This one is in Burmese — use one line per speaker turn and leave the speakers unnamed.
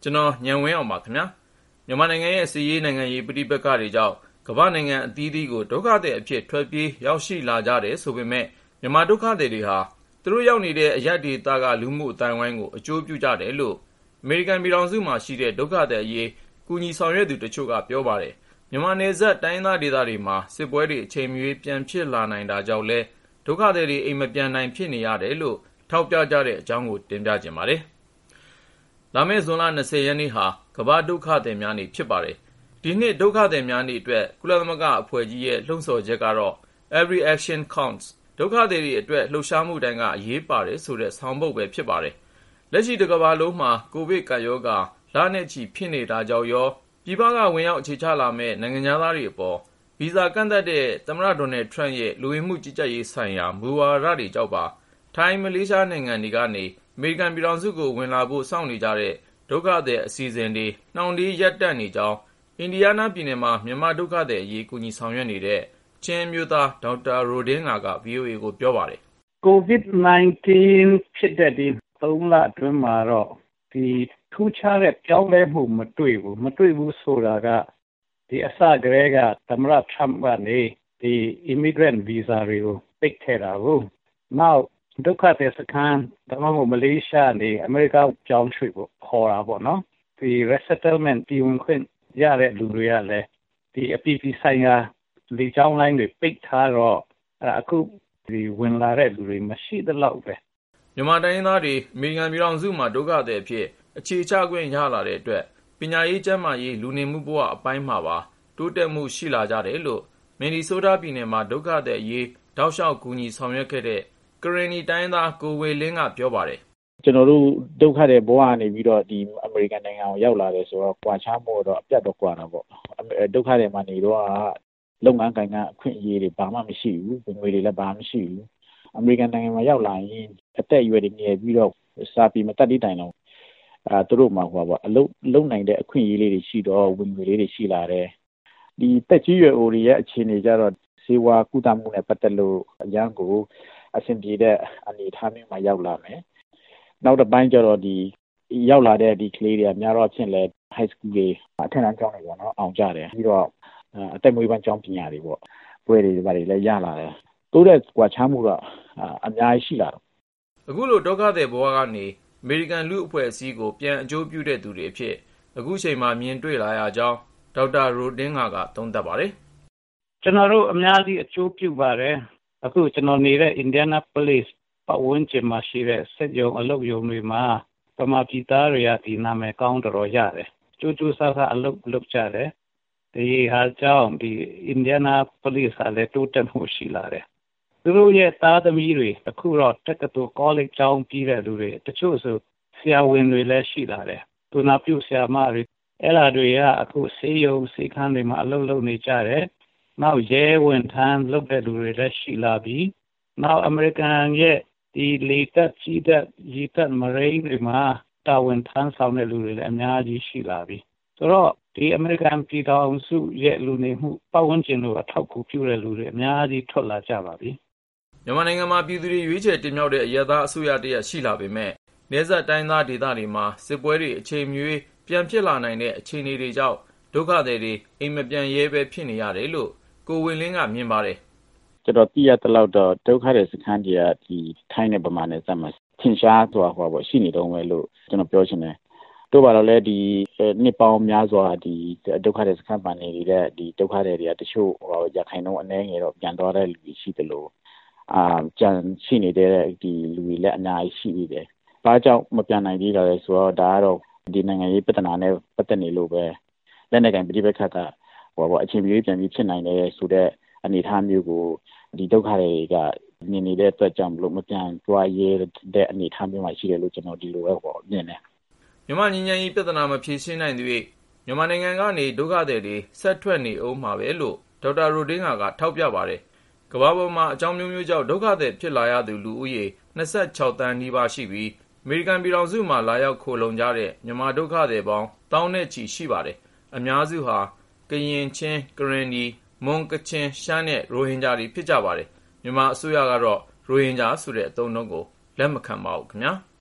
ကျွန်တော်ဉာဏ်ဝင်းအောင်ပါခင်ဗျာမြန်မာနိုင်ငံရဲ့စီးရေးနိုင်ငံရေးပဋိပက္ခတွေကြောင့်ကမ္ဘာနိုင်ငံအသီးသီးကိုဒုက္ခသည်အဖြစ်ထွက်ပြေးရောက်ရှိလာကြတယ်ဆိုပေမဲ့မြန်မာဒုက္ခသည်တွေဟာသူတို့ရောက်နေတဲ့အရပ်ဒေသကလူမှုအတိုင်းဝိုင်းကိုအကျိုးပြုကြတယ်လို့အမေရိကန်ပြည်ထောင်စုမှာရှိတဲ့ဒုက္ခသည်အရေးကူညီဆောင်ရွက်သူတချို့ကပြောပါတယ်မြန်မာနယ်စပ်တိုင်းသားဒေသတွေမှာစစ်ပွဲတွေအချိန်မရွေးပြန်ဖြစ်လာနိုင်တာကြောင့်လဲဒုက္ခသည်တွေအိမ်မပြန်နိုင်ဖြစ်နေရတယ်လို့ထောက်ပြကြတဲ့အကြောင်းကိုတင်ပြခြင်းပါတယ်လာမယ့်ဇွန်လ20ရက်နေ့ဟာကမ္ဘာဒုက္ခသည်များနေ့ဖြစ်ပါတယ်ဒီနှစ်ဒုက္ခသည်များနေ့အတွက်ကုလသမဂ္ဂအဖွဲ့ကြီးရဲ့လှုံ့ဆော်ချက်ကတော့ Every Action Counts ဒုက္ခသည်တွေအတွက်လှုပ်ရှားမှုတိုင်းကအရေးပါတယ်ဆိုတဲ့ဆောင်ပုဒ်ပဲဖြစ်ပါတယ်လက်ရှိတစ်ကမ္ဘာလုံးမှာကိုဗစ်ကပ်ရောဂါလနဲ့ချီဖြစ်နေတာကြောင့်ရောပြည်ပကဝင်ရောက်အခြေချလာမဲ့နိုင်ငံသားတွေအပေါ်ဗီဇာကန့်သတ်တဲ့သမ္မတဒေါ်နယ်ထရန့်ရဲ့လူဝင်မှုကြီးကြပ်ရေးဆိုင်ရာမူဝါဒတွေကြောင့်ပါထိုင်းမလေးရှားနိုင်ငံတွေကနေအမေရိကန်ပြည်ထောင်စုကိုဝင်လာဖို့စောင့်နေကြတဲ့ဒုက္ခသည်အစီအစဉ်တွေနှောင့်နှေးရပ်တန့်နေကြောင်းအင်ဒီယားနားပြည်နယ်မှာမြန်မာဒုက္ခသည်အရေးကူညီဆောင်ရွက်နေတဲ့ချင်းမျိုးသားဒေါက်တာရိုဒင်းငါက VOA ကိုပြောပါတယ်
။ COVID-19 ဖြစ်တဲ့ဒီ3လအတွင်းမှာတော့ဒီထူးခြားတဲ့ပြောင်းလဲမှုမတွေ့ဘူးဆိုတာကဒီအစကတည်းကသမ္မတထရမ့်ကနေဒီ immigrant visa တွေကိုပိတ်ခဲ့တာကိုနောက်ဒုက္ခသည်စခန်းဒါမှမဟုတ်မလေးရှားနေအမေရိကကြောင်းရွှေ့ဖို့ခေါ်တာပေါ့နော်ဒီ resettlement ပြည်ဝင်ခွင့်ရတဲ့လူတွေကလည်းဒီအပြည်ပြည်ဆိုင်ရာလေကြောင်းလိုင်းတွေပိတ်ထားတော့အခုဒီဝင်လာတဲ့လူတွေမရှိသလောက်ပဲ
မြန်မာတိုင်းသားတွေအမေရိကန်ပြည်ထောင်စုမှာဒုက္ခသည်အဖြစ်အခြေချခွင့်ရလာတဲ့အတွက်ပညာရေးကျန်းမာရေးလူနေမှုဘဝအပိုင်းမှာပါတိုးတက်မှုရှိလာကြတယ်လို့မင်နီဆိုးတားပြည်နယ်မှာဒုက္ခသည်အရေးတောက်လျှောက်ကူညီဆောင်ရွက်ခဲ့တဲ့ကရင်နီတိုင်းသားကိုဝေလင်းကပြောပါတယ်
ကျွန်တော်တို့ဒုက္ခတွေဘဝကနေပြီးတော့ဒီအမေရိကန်နိုင်ငံကိုရောက်လာတယ်ဆိုတော့ကွာခြားမှုတော့အပြတ်တော့ကွာတာပေါ့ဒုက္ခတွေမှာနေတော့လုပ်ငန်းကိုင်ကအခွင့်အရေးတွေဘာမှမရှိဘူးငွေတွေလည်းဘာမှမရှိဘူးအမေရိကန်နိုင်ငံမှာရောက်လာရင်အသက်အရွယ်တွေငယ်ပြီးတော့စာပေမတတ်တဲ့တိုင်လုံးသူတို့မှာအလုပ်နိုင်တဲ့အခွင့်အရေးလေးတွေရှိတော့ဝင်ငွေလေးတွေရှိလာတယ်ဒီတက်ကြီးရွယ်အိုတွေရဲ့အခြေအနေကြတော့စေဝါကုသမှုနဲ့ပတ်သက်လို့အရန်ကိုအဆင်ပြေတဲ့အနေအထားမျိုးမှာရောက်လာမယ်နောက်တစ်ပိုင်းကျတော့ဒီရောက်လာတဲ့ဒီကလေးတွေကများတော့ဖြစ်လဲ high school တွေအထက်တန်းကျောင်းတွေပေါ့နော်အောင်ကြတယ်ပြီးတော့အသက်မွေးဝမ်းကျောင်းပညာတွေပေါ့ပွဲတွေဘာတွေလည်းရလာတယ်တိုးတဲ့ကွာခြားမှုတော့အများကြီးရှိလာတော့
အခုလိုဒုက္ခသည်ဘဝကနေအမေရိကန်လူ့အဖွဲ့အစည်းကိုပြန်အကျိုးပြုတဲ့သူတွေအဖြစ်အခုချိန်မှာမြင်တွေ့လာရကြောင်းဒေါက်တာရိုဒင်းငါကသုံးသပ်ပါတယ်
ကျွန်တော်တို့အများကြီးအကျိုးပြုပါတယ်အခုကျွန်တော်နေတဲ့ Indianapolis ပတ်ဝန်းကျင်မှာရှိတဲ့စစ်ရုံအလုပ်ရုံတွေမှာပမာပြည်သားတွေကဒီနာမည်ကောင်းတော်ရတယ်ကျိုးဆဆအလုပ်ကြတယ်ဒီဟာကြောင့်ဒီ Indianapolis ကလည်းတိုးတက်မှုရှိလာတယ်သူတို့ရဲ့သားသမီးတွေအခုတော့တက္ကသိုလ် college ကျောင်းပြီးတဲ့လူတွေတချို့ဆိုဆရာဝန်တွေလည်းရှိလာတယ်သူနာပြုဆရာမတွေအဲ့လာတွေကအခုဆေးရုံဆေးခန်းတွေမှာအလုပ်လုပ်နေကြတယ်နောက်ရဲဝန်ထမ်းလုပ်တဲ့လူတွေလည်းရှိလာပြီနောက်အမေရိကန်ရဲ့ဒီလေတပ်ကြီးတပ်ရေတပ်မရိန်းတွေမှာတာဝန်ထမ်းဆောင်တဲ့လူတွေလည်းအများကြီးရှိလာပြီဆိုတော့ဒီအမေရိကန်ပြည်ထောင်စုရဲ့လူနေမှုပတ်ဝန်းကျင်တို့အထောက်အကူပြုတဲ့လူတွေအများကြီးထွက်လာကြပါပြီ
မြန်မာနိုင်ငံမှာပြည်သူတွေရွေးချယ်တင်မြှောက်တဲ့အရပ်သားအစိုးရတရက်ရှိလာပေမဲ့နယ်စပ်တိုင်းသားဒေသတွေမှာစစ်ပွဲတွေအချိန်မရွေးပြန်ဖြစ်လာနိုင်တဲ့အခြေအနေတွေကြောင့်ဒုက္ခသည်တွေအိမ်မပြန်ရဲပဲဖြစ်နေရတယ်လို့ကိုဝေလင်းကမြင်ပါတယ်
ကျွန်တော်သိရတဲ့လောက်တော့ဒုက္ခသည်စခန်းတွေကဒီထိုင်းနဲ့ဗမာနယ်စပ်မှာထင်ရှားသွားရှိနေတော့မယ်လို့ကျွန်တော်ပြောချင်တယ်တို့ပါတော့လေဒီနှစ်ပေါင်းများစွာဒီဒုက္ခသည်စခန်းမှာနေတဲ့ဒီဒုက္ခသည်တွေကတချို့ရခိုင်တော့အနည်းငယ်တော့ပြန်သွားတဲ့လူတွေရှိတယ်လို့ကြံရှိနေတဲ့ဒီလူတွေလည်းအများကြီးရှိနေတယ်။ဘာကြောင့်မပြန်နိုင်သေးတာလဲဆိုတော့ဒါကတော့ဒီနိုင်ငံရေးပြဿနာနဲ့ပတ်သက်နေလို့ပဲလက်နက်ကိုင်ပဋိပက္ခကအချိန်ပြည့်ပြန်ပြီးဖြစ်နိုင်တယ်ဆိုတဲ့အနေအထားမျိုးကိုဒီဒုက္ခတွေကမြင်နေတဲ့အတွက်ကြောင့်မလို့မပြန်သွားရဲတဲ့အနေအထားမျိုးမှာရှိတယ်လို့ကျွန်တော်ဒီလိုပဲမြင်တယ်
။မြန်မာငြိမ်းချမ်းရေးပြဿနာမဖြေရှင်းနိုင်သေးမြန်မာနိုင်ငံကနေဒုက္ခသည်တွေဆက်ထွက်နေအောင်မှာပဲလို့ဒေါက်တာရိုဒင်းကထောက်ပြပါတယ်။ကမ္ဘာပေါ်မှာအကြောင်းမျိုးမျိုးကြောင့်ဒုက္ခသည်ဖြစ်လာရသူလူဦးရေ26သန်းနီးပါးရှိပြီးအမေရိကန်ပြည်ထောင်စုမှာလာရောက်ခိုလုံကြတဲ့မြန်မာဒုက္ခသည်ပေါင်းတောင်းနဲ့ချီရှိပါတယ်။အများစုဟာကရင်ချင်းကရင်နီမွန်ကချင်ရှမ်းနဲ့ရိုဟင်ဂျာတွေဖြစ်ကြပါတယ်။မြန်မာအစိုးရကတော့ရိုဟင်ဂျာဆိုတဲ့အသုံးအနှုန်းကိုလက်မခံပါဘူးခင်ဗျာ။